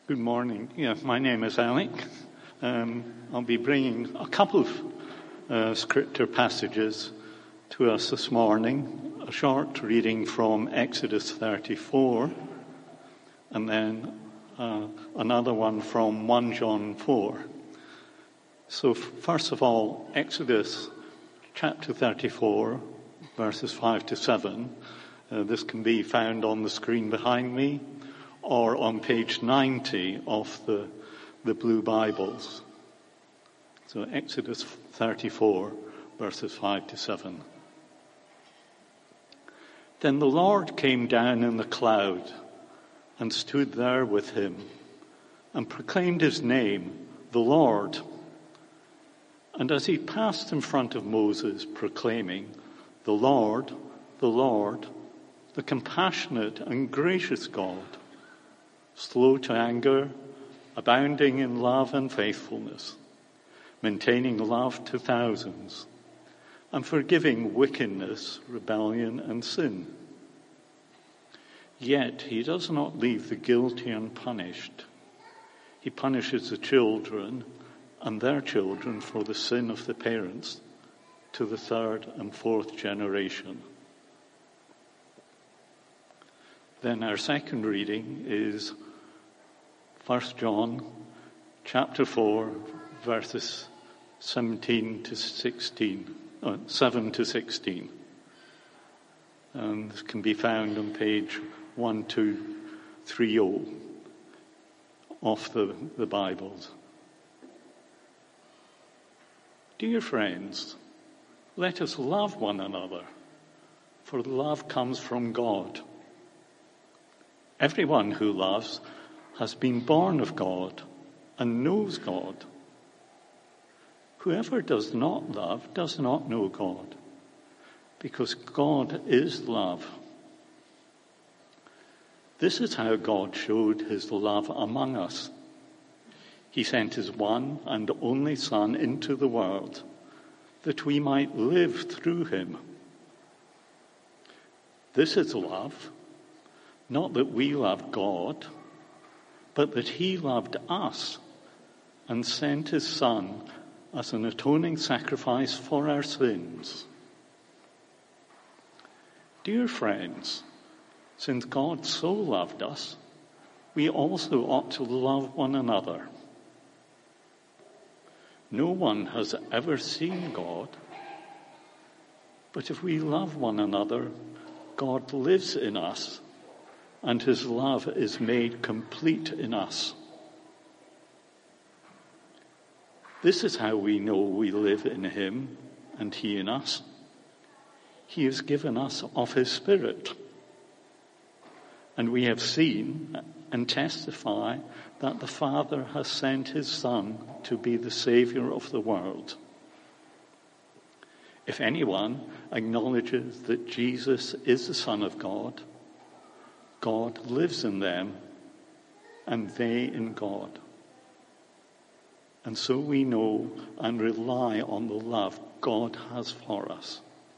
Good morning. Yes, my name is Alec. I'll be bringing a couple of scripture passages to us this morning. A short reading from Exodus 34, and then another one from 1 John 4. So first of all, Exodus chapter 34, verses 5 to 7. This can be found on the screen behind me, or on page 90 of the blue Bibles. So Exodus 34, verses 5 to 7. Then the Lord came down in the cloud and stood there with him and proclaimed his name, the Lord. And as he passed in front of Moses, proclaiming, the Lord, the compassionate and gracious God, slow to anger, abounding in love and faithfulness, maintaining love to thousands, and forgiving wickedness, rebellion, and sin. Yet he does not leave the guilty unpunished. He punishes the children and their children for the sin of the parents to the third and fourth generation. Then our second reading is 1 John chapter 4, verses 7 to 16. And this can be found on page 1230 of the Bibles. Dear friends, let us love one another, for love comes from God. Everyone who loves has been born of God and knows God. Whoever does not love does not know God, because God is love. This is how God showed his love among us. He sent his one and only Son into the world, that we might live through him. This is love, not that we love God, but that he loved us and sent his Son as an atoning sacrifice for our sins. Dear friends, since God so loved us, we also ought to love one another. No one has ever seen God, but if we love one another, God lives in us, and his love is made complete in us. This is how we know we live in him and he in us. He has given us of his Spirit. And we have seen and testify that the Father has sent his Son to be the Saviour of the world. If anyone acknowledges that Jesus is the Son of God, God lives in them, and they in God. And so we know and rely on the love God has for us.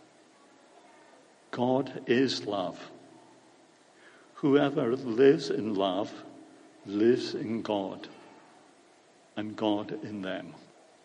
God is love. Whoever lives in love lives in God, and God in them.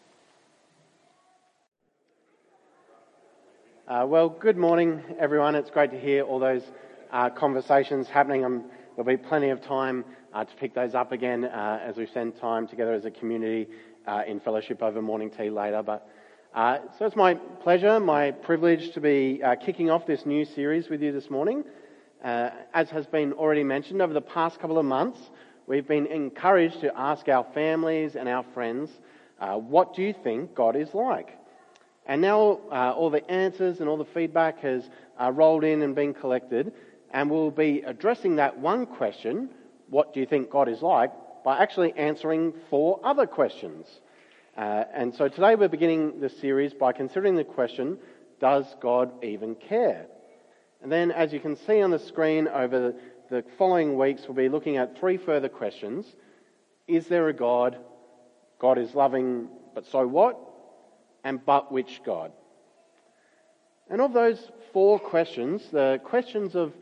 Well, good morning, everyone. It's great to hear all those conversations happening. There'll be plenty of time to pick those up again as we spend time together as a community in fellowship over morning tea later. So it's my pleasure, my privilege to be kicking off this new series with you this morning. As has been already mentioned, over the past couple of months, we've been encouraged to ask our families and our friends, what do you think God is like? And now all the answers and all the feedback has rolled in and been collected, and we'll be addressing that one question, what do you think God is like, by actually answering 4 other questions. And so today we're beginning the series by considering the question, does God even care? And then as you can see on the screen over the following weeks, we'll be looking at 3 further questions. Is there a God? God is loving, but so what? And but which God? And of those 4 questions, the questions of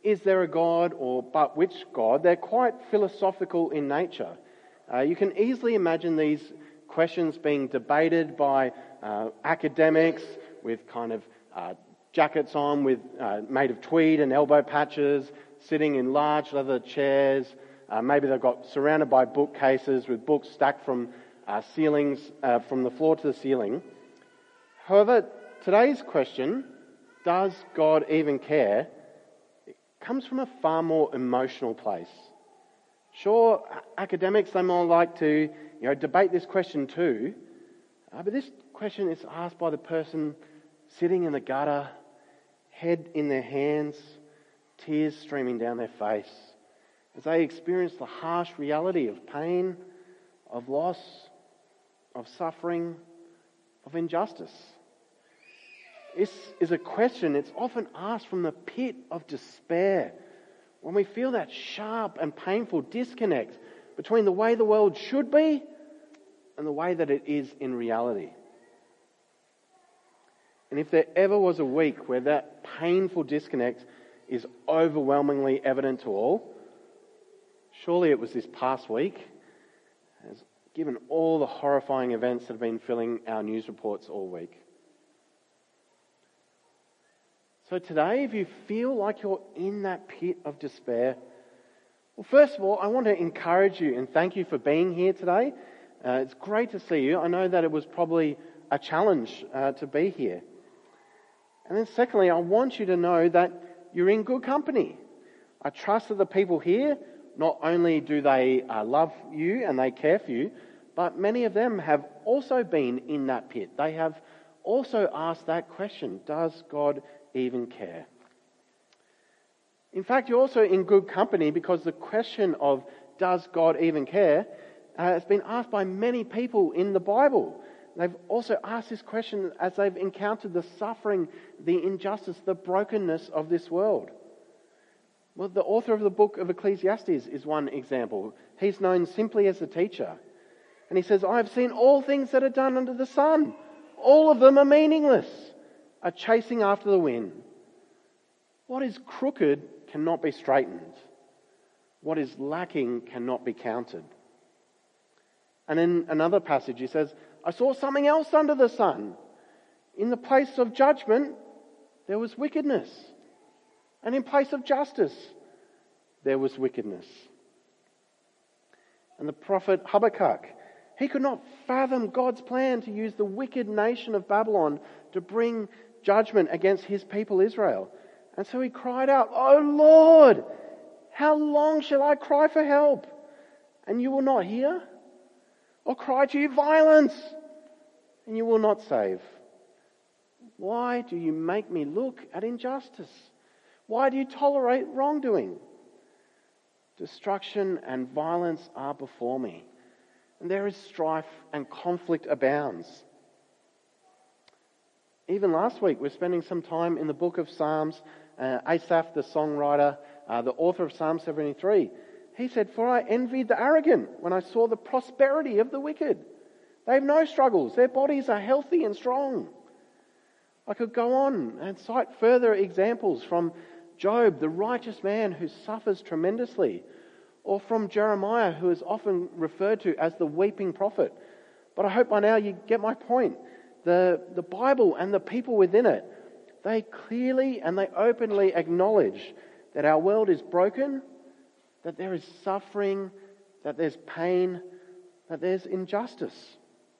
is there a God, or but which God, they're quite philosophical in nature. You can easily imagine these questions being debated by academics with kind of jackets on with made of tweed and elbow patches, sitting in large leather chairs. Maybe they've got surrounded by bookcases with books stacked from ceilings, from the floor to the ceiling. However, today's question, does God even care, it comes from a far more emotional place. Sure, academics, they might like to debate this question too, but this question is asked by the person sitting in the gutter, head in their hands, tears streaming down their face, as they experience the harsh reality of pain, of loss, of suffering, of injustice. This is a question that's often asked from the pit of despair, when we feel that sharp and painful disconnect between the way the world should be and the way that it is in reality. And if there ever was a week where that painful disconnect is overwhelmingly evident to all, surely it was this past week, given all the horrifying events that have been filling our news reports all week. So today, if you feel like you're in that pit of despair, well, first of all, I want to encourage you and thank you for being here today. It's great to see you. I know that it was probably a challenge to be here. And then secondly, I want you to know that you're in good company. I trust that the people here, not only do they love you and they care for you, but many of them have also been in that pit. They have also asked that question, does God even care? In fact, you're also in good company because the question of does God even care has been asked by many people in the Bible. They've also asked this question as they've encountered the suffering, the injustice, the brokenness of this world. Well, the author of the book of Ecclesiastes is one example. He's known simply as the teacher. And he says, I have seen all things that are done under the sun. All of them are meaningless, are chasing after the wind. What is crooked cannot be straightened. What is lacking cannot be counted. And in another passage he says, I saw something else under the sun. In the place of judgment, there was wickedness. And in place of justice, there was wickedness. And the prophet Habakkuk, he could not fathom God's plan to use the wicked nation of Babylon to bring judgment against his people Israel. And so he cried out, "Oh Lord, how long shall I cry for help, and you will not hear? Or cry to you violence, and you will not save? Why do you make me look at injustice? Why do you tolerate wrongdoing? Destruction and violence are before me, and there is strife and conflict abounds." Even last week, we're spending some time in the book of Psalms. Asaph, the songwriter, the author of Psalm 73, he said, "For I envied the arrogant when I saw the prosperity of the wicked. They have no struggles. Their bodies are healthy and strong." I could go on and cite further examples from Job, the righteous man who suffers tremendously, or from Jeremiah, who is often referred to as the weeping prophet. But I hope by now you get my point. The Bible and the people within it, they clearly and they openly acknowledge that our world is broken, that there is suffering, that there's pain, that there's injustice.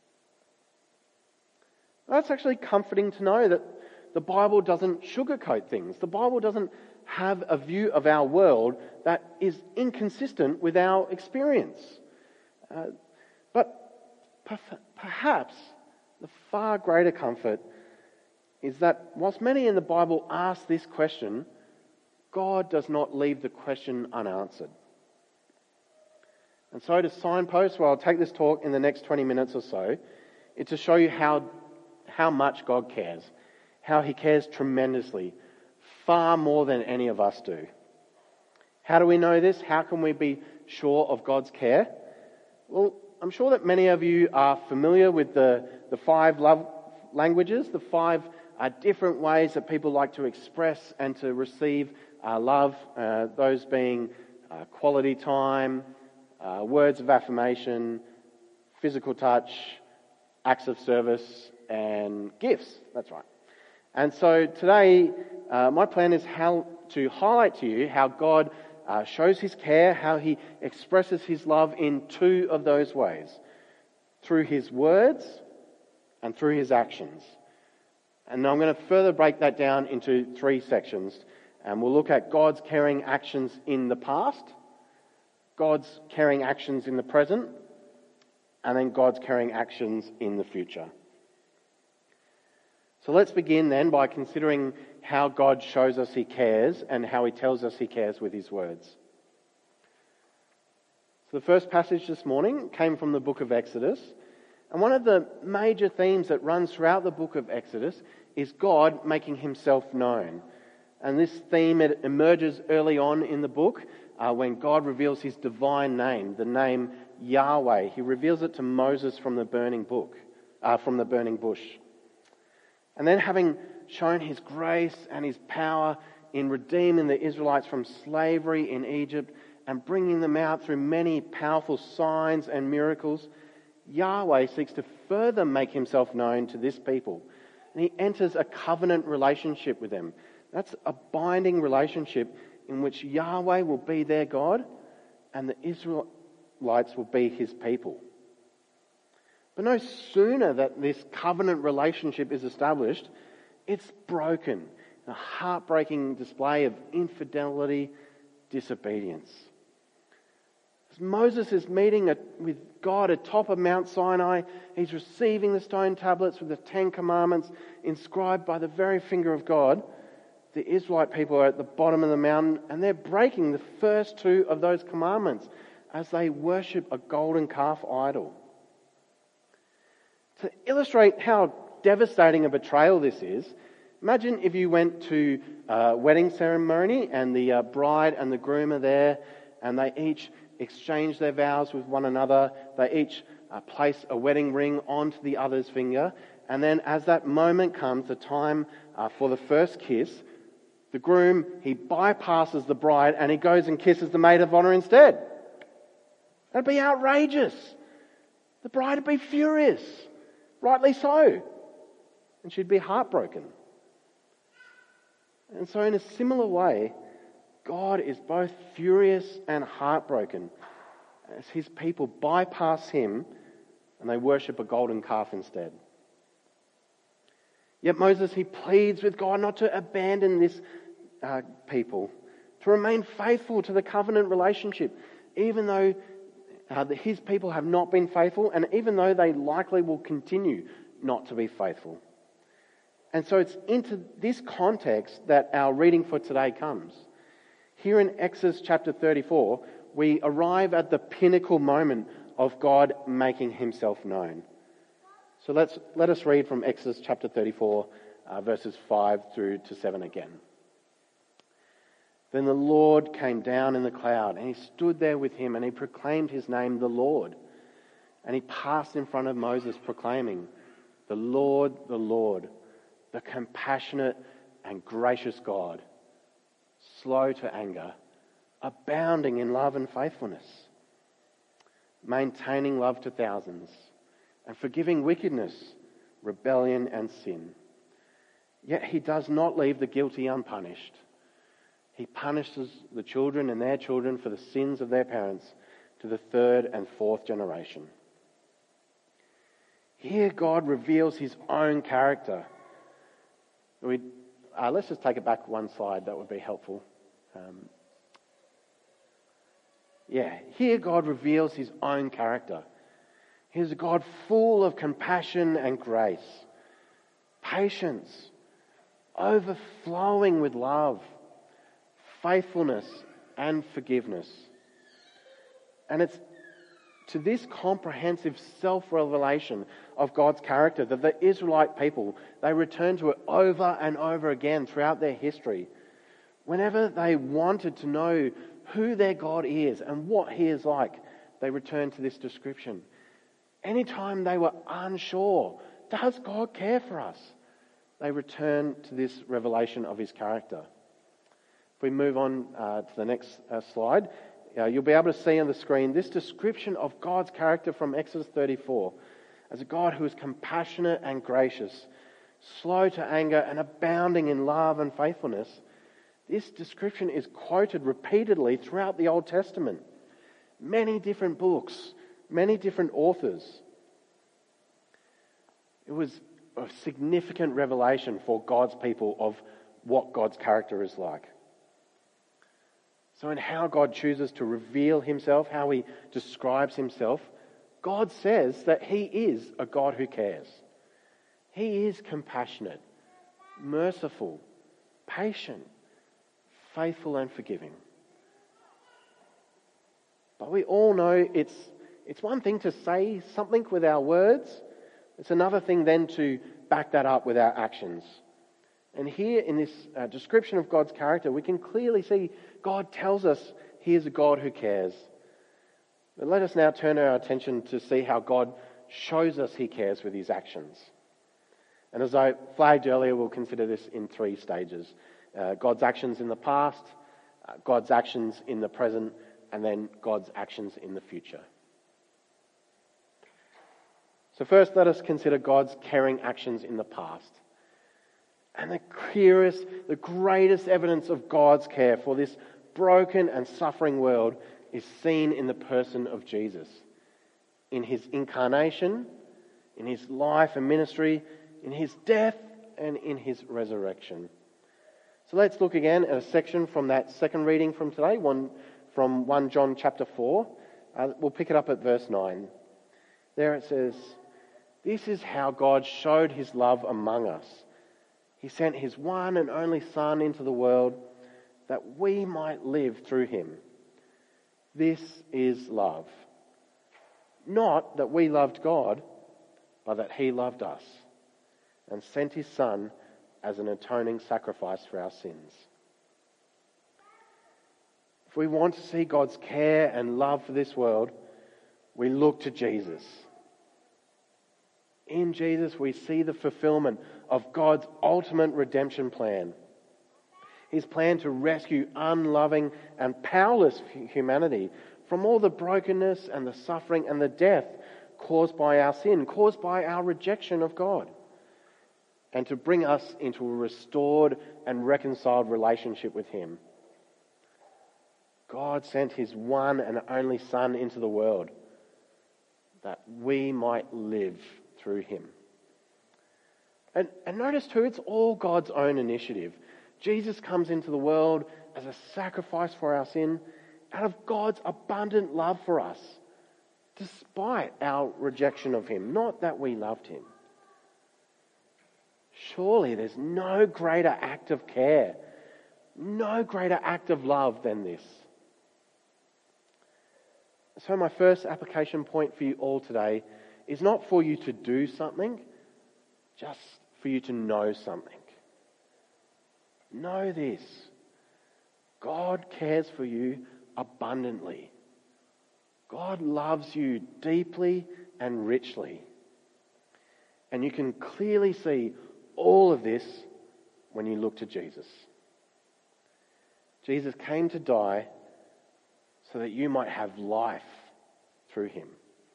That's actually comforting to know that the Bible doesn't sugarcoat things. The Bible doesn't have a view of our world that is inconsistent with our experience. But perhaps the far greater comfort is that whilst many in the Bible ask this question, God does not leave the question unanswered. And so to signpost where I'll take this talk in the next 20 minutes or so, it's to show you how much God cares, how he cares tremendously, far more than any of us do. How do we know this? How can we be sure of God's care? Well, I'm sure that many of you are familiar with the 5 love languages, the 5 different ways that people like to express and to receive love, those being quality time, words of affirmation, physical touch, acts of service, and gifts. That's right. And so today, my plan is how to highlight to you how God shows his care, how he expresses his love in two of those ways, through his words and through his actions. And I'm going to further break that down into three sections. And we'll look at God's caring actions in the past, God's caring actions in the present, and then God's caring actions in the future. So let's begin then by considering how God shows us he cares and how he tells us he cares with his words. So the first passage this morning came from the book of Exodus. And one of the major themes that runs throughout the book of Exodus is God making himself known. And this theme, it emerges early on in the book when God reveals his divine name, the name Yahweh. He reveals it to Moses from the burning bush. And then, having shown his grace and his power in redeeming the Israelites from slavery in Egypt and bringing them out through many powerful signs and miracles, Yahweh seeks to further make himself known to this people. And he enters a covenant relationship with them. That's a binding relationship in which Yahweh will be their God and the Israelites will be his people. But no sooner that this covenant relationship is established, it's broken. A heartbreaking display of infidelity, disobedience. As Moses is meeting with God atop of Mount Sinai, he's receiving the stone tablets with the 10 Commandments inscribed by the very finger of God. The Israelite people are at the bottom of the mountain and they're breaking the first two of those commandments as they worship a golden calf idol. To illustrate how devastating a betrayal this is, imagine if you went to a wedding ceremony and the bride and the groom are there and they each exchange their vows with one another. They each place a wedding ring onto the other's finger. And then as that moment comes, the time for the first kiss, the groom, he bypasses the bride and he goes and kisses the maid of honour instead. That'd be outrageous. The bride would be furious. Rightly so. And she'd be heartbroken. And so in a similar way, God is both furious and heartbroken as his people bypass him and they worship a golden calf instead. Yet Moses, he pleads with God not to abandon this people, to remain faithful to the covenant relationship, even though his people have not been faithful, and even though they likely will continue not to be faithful. And so it's into this context that our reading for today comes. Here in Exodus chapter 34, we arrive at the pinnacle moment of God making himself known. So let us read from Exodus chapter 34, verses 5 through to 7 again. Then the Lord came down in the cloud, and he stood there with him, and he proclaimed his name, the Lord. And he passed in front of Moses, proclaiming, the Lord, the compassionate and gracious God, slow to anger, abounding in love and faithfulness, maintaining love to thousands, and forgiving wickedness, rebellion and sin. Yet he does not leave the guilty unpunished. He punishes the children and their children for the sins of their parents to the third and fourth generation. Here God reveals his own character. Let's just take it back one slide, that would be helpful. Here God reveals his own character. He's a God full of compassion and grace, patience, overflowing with love, faithfulness and forgiveness. And it's to this comprehensive self-revelation of God's character that the Israelite people, they return to it over and over again throughout their history. Whenever they wanted to know who their God is and what he is like, they returned to this description. Anytime they were unsure, does God care for us? They returned to this revelation of his character. If we move on to the next slide, you'll be able to see on the screen this description of God's character from Exodus 34 as a God who is compassionate and gracious, slow to anger and abounding in love and faithfulness. This description is quoted repeatedly throughout the Old Testament. Many different books, many different authors. It was a significant revelation for God's people of what God's character is like. So in how God chooses to reveal himself, how he describes himself, God says that he is a God who cares. He is compassionate, merciful, patient, faithful and forgiving. But we all know it's one thing to say something with our words. It's another thing then to back that up with our actions. And here in this description of God's character, we can clearly see God tells us he is a God who cares. But let us now turn our attention to see how God shows us he cares with his actions. And as I flagged earlier, we'll consider this in 3 stages. God's actions in the past, God's actions in the present, and then God's actions in the future. So first, let us consider God's caring actions in the past. And the clearest, the greatest evidence of God's care for this broken and suffering world is seen in the person of Jesus. In his incarnation, in his life and ministry, in his death, and in his resurrection. So let's look again at a section from that second reading from today, from 1 John chapter 4. We'll pick it up at verse 9. There it says, "This is how God showed his love among us. He sent his one and only Son into the world that we might live through him. This is love. Not that we loved God, but that he loved us and sent his Son as an atoning sacrifice for our sins." If we want to see God's care and love for this world, we look to Jesus. In Jesus, we see the fulfillment of God's ultimate redemption plan. His plan to rescue unloving and powerless humanity from all the brokenness and the suffering and the death caused by our sin, caused by our rejection of God, and to bring us into a restored and reconciled relationship with him. God sent his one and only Son into the world that we might live through him. And notice too, it's all God's own initiative. Jesus comes into the world as a sacrifice for our sin out of God's abundant love for us, despite our rejection of him, not that we loved him. Surely there's no greater act of care, no greater act of love than this. So my first application point for you all today is not for you to do something, just for you to know something. Know this: God cares for you abundantly. God loves you deeply and richly. And you can clearly see all of this when you look to Jesus. Jesus came to die so that you might have life through him.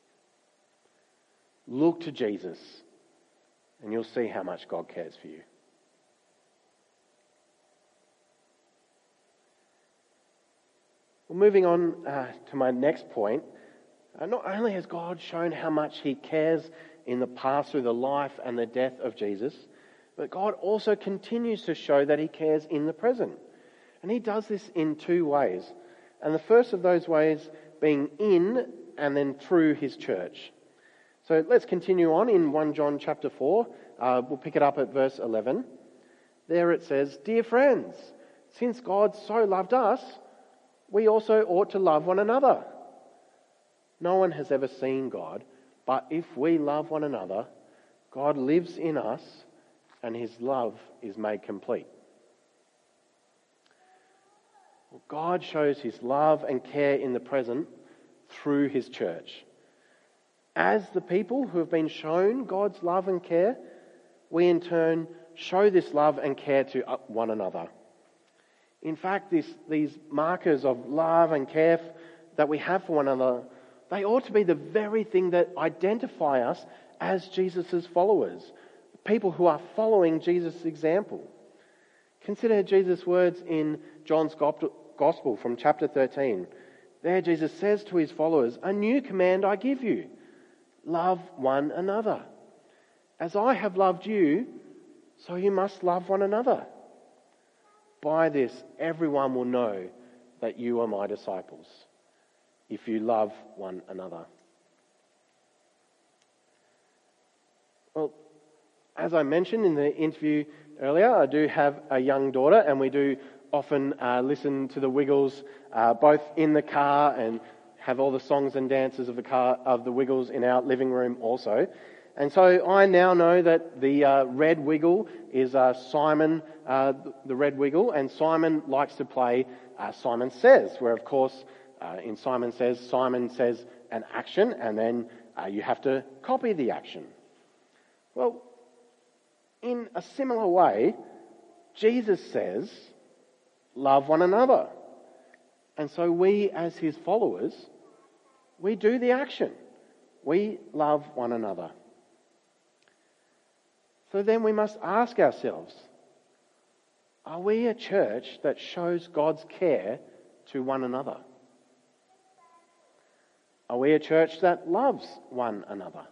Look to Jesus and you'll see how much God cares for you. Well, moving on to my next point, not only has God shown how much he cares in the past through the life and the death of Jesus, but God also continues to show that he cares in the present. And he does this in 2 ways. And the first of those ways being in and then through his church. So let's continue on in 1 John chapter 4. We'll pick it up at verse 11. There it says, "Dear friends, since God so loved us, we also ought to love one another. No one has ever seen God, but if we love one another, God lives in us and his love is made complete." Well, God shows his love and care in the present through his church. As the people who have been shown God's love and care, we in turn show this love and care to one another. In fact, these markers of love and care that we have for one another, they ought to be the very thing that identify us as Jesus' followers, people who are following Jesus' example. Consider Jesus' words in John's Gospel from chapter 13. There Jesus says to his followers, "A new command I give you, love one another. As I have loved you, so you must love one another. By this, everyone will know that you are my disciples, if you love one another." Well, as I mentioned in the interview earlier, I do have a young daughter, and we do often listen to the Wiggles both in the car and have all the songs and dances of the Wiggles in our living room also. And so I now know that the red Wiggle is Simon, the red Wiggle, and Simon likes to play Simon Says, where of course in Simon says an action, and then you have to copy the action. Well, in a similar way, Jesus says, love one another. And so we, as his followers, we do the action. We love one another. So then we must ask ourselves, are we a church that shows God's care to one another? Are we a church that loves one another?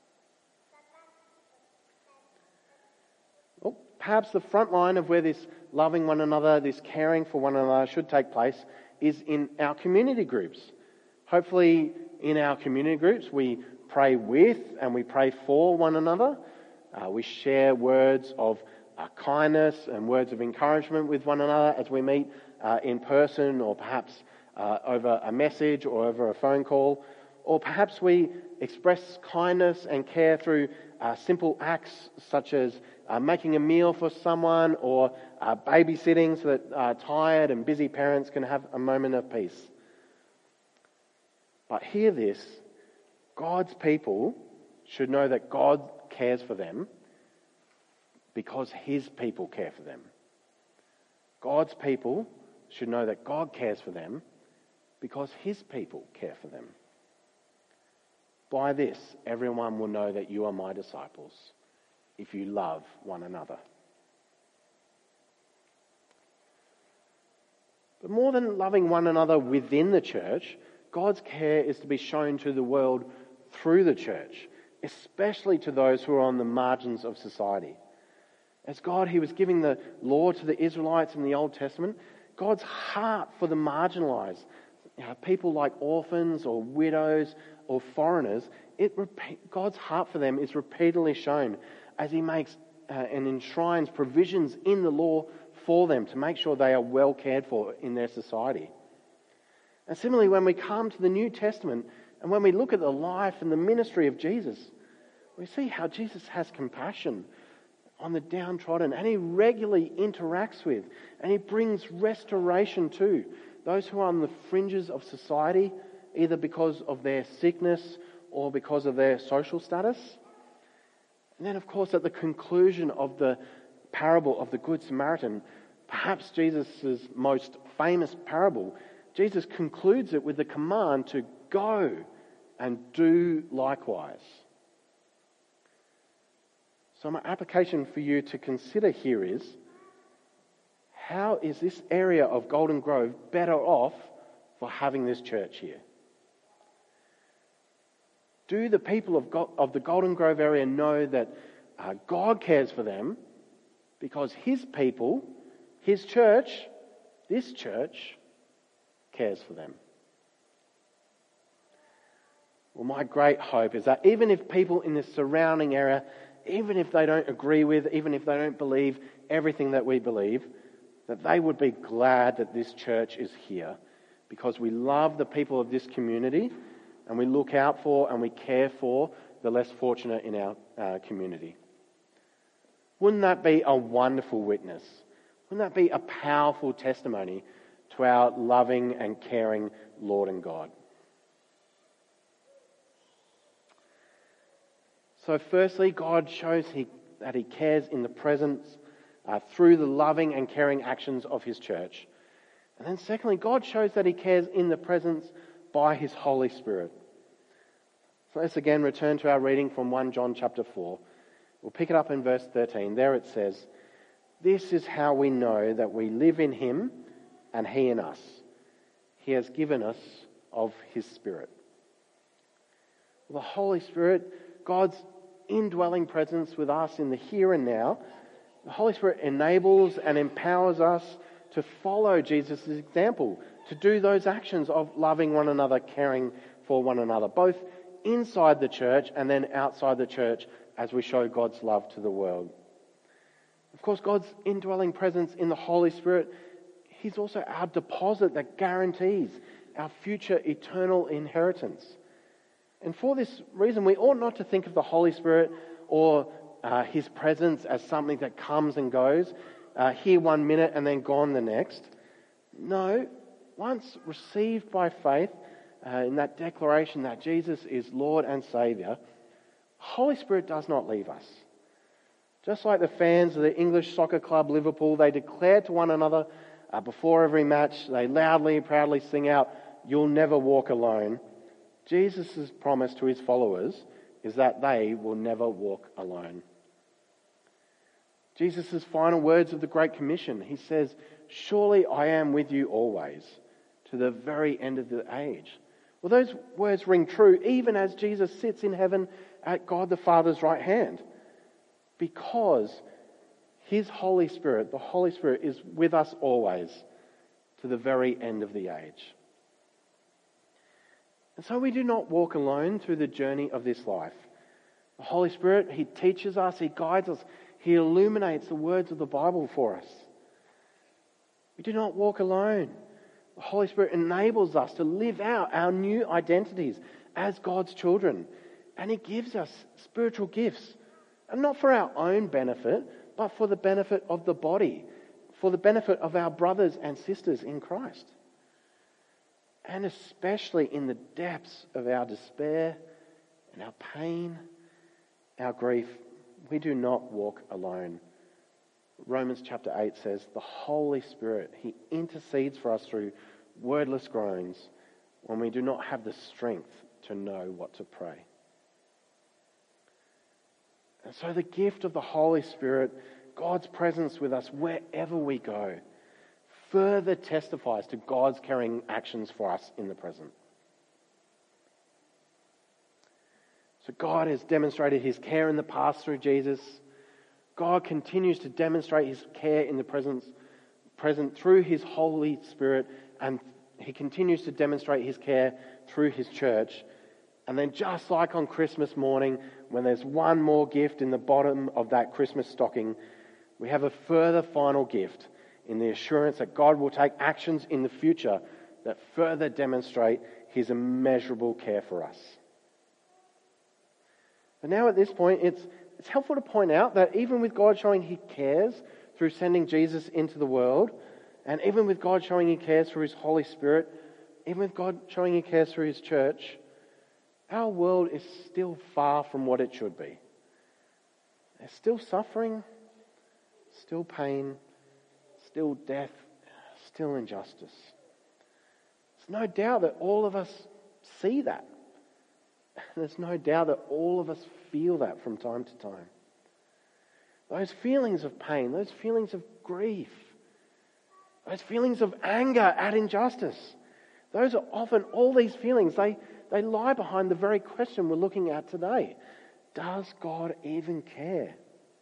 Well, perhaps the front line of where this loving one another, this caring for one another should take place is in our community groups. Hopefully in our community groups we pray with and we pray for one another. We share words of kindness and words of encouragement with one another as we meet in person, or perhaps over a message or over a phone call. Or perhaps we express kindness and care through simple acts such as making a meal for someone, or babysitting so that tired and busy parents can have a moment of peace. But hear this, God's people should know that God cares for them because his people care for them. God's people should know that God cares for them because his people care for them. By this, everyone will know that you are my disciples, if you love one another. But more than loving one another within the church, God's care is to be shown to the world through the church, especially to those who are on the margins of society. As God, he was giving the law to the Israelites in the Old Testament, God's heart for the marginalised, people like orphans or widows or foreigners, God's heart for them is repeatedly shown as he makes and enshrines provisions in the law for them to make sure they are well cared for in their society. And similarly, when we come to the New Testament and when we look at the life and the ministry of Jesus, we see how Jesus has compassion on the downtrodden, and he regularly interacts with and he brings restoration to those who are on the fringes of society, either because of their sickness or because of their social status. And then, of course, at the conclusion of the parable of the Good Samaritan, perhaps Jesus' most famous parable, Jesus concludes it with the command to go and do likewise. So my application for you to consider here is, how is this area of Golden Grove better off for having this church here? Do the people of the Golden Grove area know that God cares for them because his people, his church, this church, cares for them? Well, my great hope is that even if people in the surrounding area, even if they don't agree with, even if they don't believe everything that we believe, that they would be glad that this church is here because we love the people of this community and we look out for and we care for the less fortunate in our community. Wouldn't that be a wonderful witness? Wouldn't that be a powerful testimony to our loving and caring Lord and God? So firstly, God shows that he cares in the presence through the loving and caring actions of his church. And then secondly, God shows that he cares in the presence by his Holy Spirit. So let's again return to our reading from 1 John chapter 4. We'll pick it up in verse 13. There it says, "This is how we know that we live in him and he in us. He has given us of his Spirit." The Holy Spirit, God's indwelling presence with us in the here and now, the Holy Spirit enables and empowers us to follow Jesus' example, to do those actions of loving one another, caring for one another, both inside the church and then outside the church as we show God's love to the world. Of course, God's indwelling presence in the Holy Spirit, he's also our deposit that guarantees our future eternal inheritance. And for this reason, we ought not to think of the Holy Spirit or his presence as something that comes and goes, here 1 minute and then gone the next. No, once received by faith in that declaration that Jesus is Lord and Saviour, Holy Spirit does not leave us. Just like the fans of the English soccer club Liverpool, they declare to one another before every match, they loudly and proudly sing out, "You'll never walk alone." Jesus' promise to his followers is that they will never walk alone. Jesus' final words of the Great Commission, he says, "Surely I am with you always, to the very end of the age." Well, those words ring true even as Jesus sits in heaven at God the Father's right hand, because his Holy Spirit, the Holy Spirit, is with us always to the very end of the age. And so we do not walk alone through the journey of this life. The Holy Spirit, he teaches us, he guides us, he illuminates the words of the Bible for us. We do not walk alone. The Holy Spirit enables us to live out our new identities as God's children. And he gives us spiritual gifts. And not for our own benefit, but for the benefit of the body, for the benefit of our brothers and sisters in Christ. And especially in the depths of our despair and our pain, our grief, we do not walk alone. Romans chapter 8 says, "The Holy Spirit, he intercedes for us through wordless groans when we do not have the strength to know what to pray." And so the gift of the Holy Spirit, God's presence with us wherever we go, further testifies to God's caring actions for us in the present. So God has demonstrated his care in the past through Jesus. God continues to demonstrate his care in the present through his Holy Spirit, and he continues to demonstrate his care through his church. And then just like on Christmas morning, when there's one more gift in the bottom of that Christmas stocking, we have a further final gift in the assurance that God will take actions in the future that further demonstrate his immeasurable care for us. But now at this point, it's helpful to point out that even with God showing he cares through sending Jesus into the world, and even with God showing he cares through his Holy Spirit, even with God showing he cares through his church, our world is still far from what it should be. There's still suffering, still pain, still death, still injustice. There's no doubt that all of us see that. There's no doubt that all of us feel that from time to time. Those feelings of pain, those feelings of grief, those feelings of anger at injustice, those are often, all these feelings, they lie behind the very question we're looking at today. Does God even care?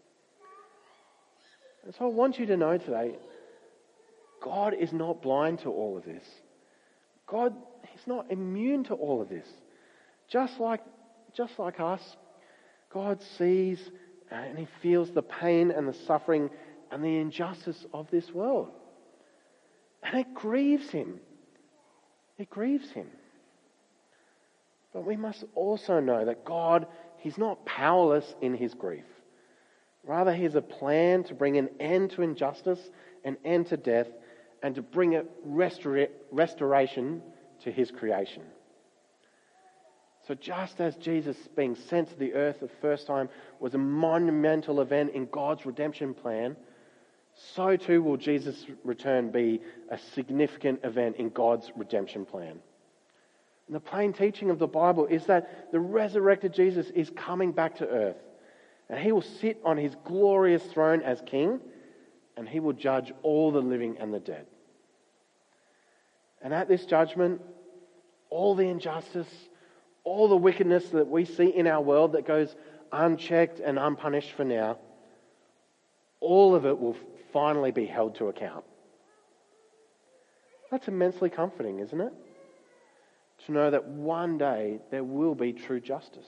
And so I want you to know today, God is not blind to all of this. God, he's not immune to all of this. Just like us, God sees and he feels the pain and the suffering and the injustice of this world. And it grieves him. It grieves him. But we must also know that God, he's not powerless in his grief. Rather, he has a plan to bring an end to injustice, an end to death, and to bring a restoration to his creation. So just as Jesus being sent to the earth the first time was a monumental event in God's redemption plan, so too will Jesus' return be a significant event in God's redemption plan. And the plain teaching of the Bible is that the resurrected Jesus is coming back to earth, and he will sit on his glorious throne as king, and he will judge all the living and the dead. And at this judgment, all the injustice, all the wickedness that we see in our world that goes unchecked and unpunished for now, all of it will finally be held to account. That's immensely comforting, isn't it? To know that one day there will be true justice.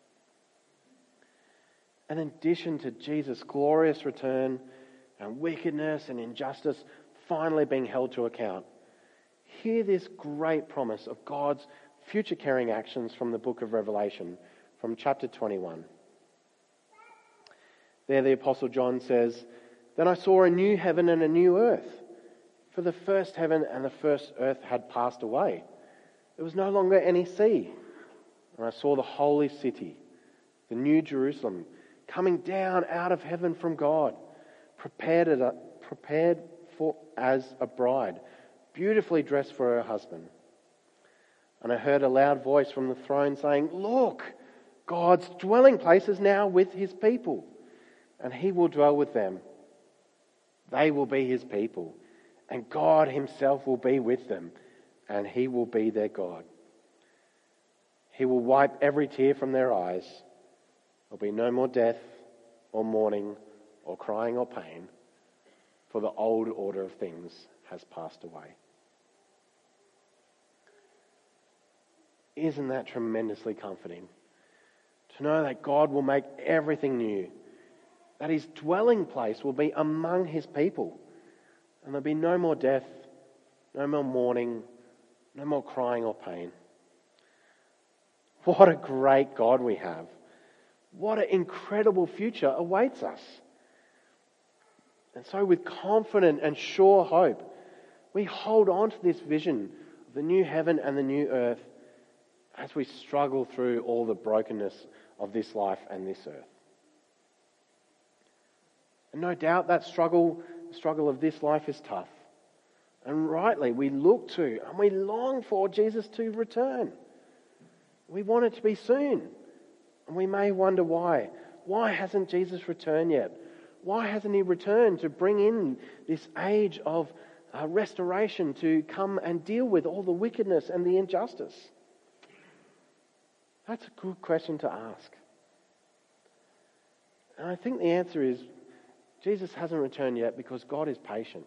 And in addition to Jesus' glorious return and wickedness and injustice finally being held to account, hear this great promise of God's future caring actions from the book of Revelation, from chapter 21. There the Apostle John says, "Then I saw a new heaven and a new earth, for the first heaven and the first earth had passed away. There was no longer any sea. And I saw the holy city, the new Jerusalem, coming down out of heaven from God, prepared as a bride, beautifully dressed for her husband. And I heard a loud voice from the throne saying, 'Look, God's dwelling place is now with his people, and he will dwell with them. They will be his people, and God himself will be with them, and he will be their God. He will wipe every tear from their eyes. There will be no more death, or mourning, or crying, or pain, for the old order of things has passed away.'" Isn't that tremendously comforting? To know that God will make everything new, that his dwelling place will be among his people, and there'll be no more death, no more mourning, no more crying or pain. What a great God we have. What an incredible future awaits us. And so with confident and sure hope, we hold on to this vision of the new heaven and the new earth as we struggle through all the brokenness of this life and this earth. And no doubt that struggle, the struggle of this life, is tough. And rightly, we look to and we long for Jesus to return. We want it to be soon. And we may wonder why. Why hasn't Jesus returned yet? Why hasn't he returned to bring in this age of restoration, to come and deal with all the wickedness and the injustice? That's a good question to ask. And I think the answer is Jesus hasn't returned yet because God is patient.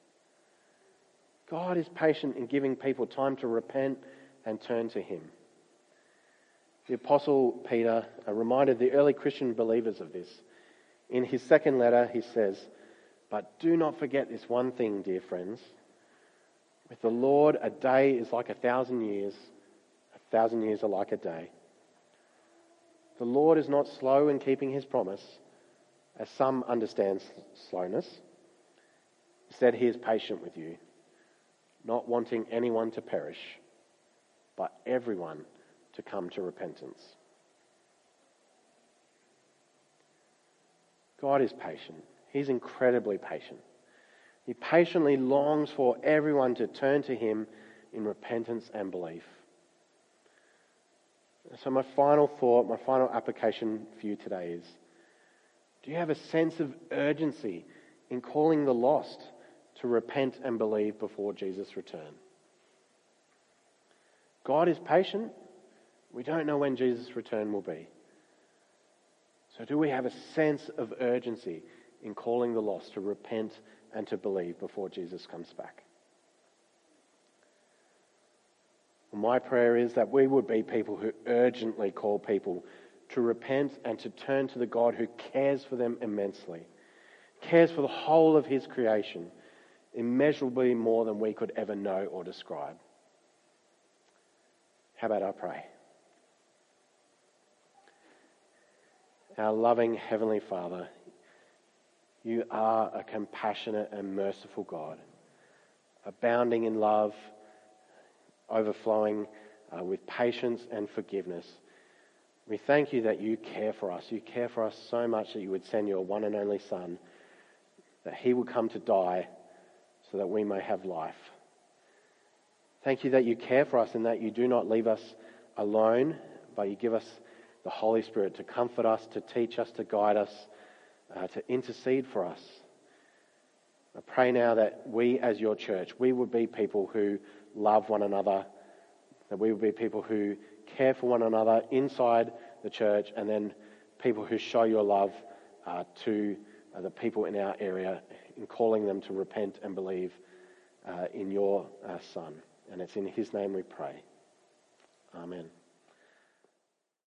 God is patient in giving people time to repent and turn to him. The Apostle Peter reminded the early Christian believers of this. In his second letter, he says, "But do not forget this one thing, dear friends. With the Lord, a day is like 1,000 years. 1,000 years are like a day. The Lord is not slow in keeping his promise, as some understand slowness. Instead, he is patient with you, not wanting anyone to perish, but everyone to come to repentance." God is patient. He's incredibly patient. He patiently longs for everyone to turn to him in repentance and belief. So my final thought, my final application for you today is, do you have a sense of urgency in calling the lost to repent and believe before Jesus' return? God is patient. We don't know when Jesus' return will be. So do we have a sense of urgency in calling the lost to repent and to believe before Jesus comes back? My prayer is that we would be people who urgently call people to repent and to turn to the God who cares for them immensely, cares for the whole of his creation, immeasurably more than we could ever know or describe. How about I pray? Our loving Heavenly Father, you are a compassionate and merciful God, abounding in love, overflowing with patience and forgiveness. We thank you that you care for us. You care for us so much that you would send your one and only Son that he would come to die so that we may have life. Thank you that you care for us and that you do not leave us alone, but you give us the Holy Spirit to comfort us, to teach us, to guide us, to intercede for us. I pray now that we as your church, we would be people who love one another, that we would be people who care for one another inside the church, and then people who show your love to the people in our area, in calling them to repent and believe in your Son. And it's in his name we pray. Amen.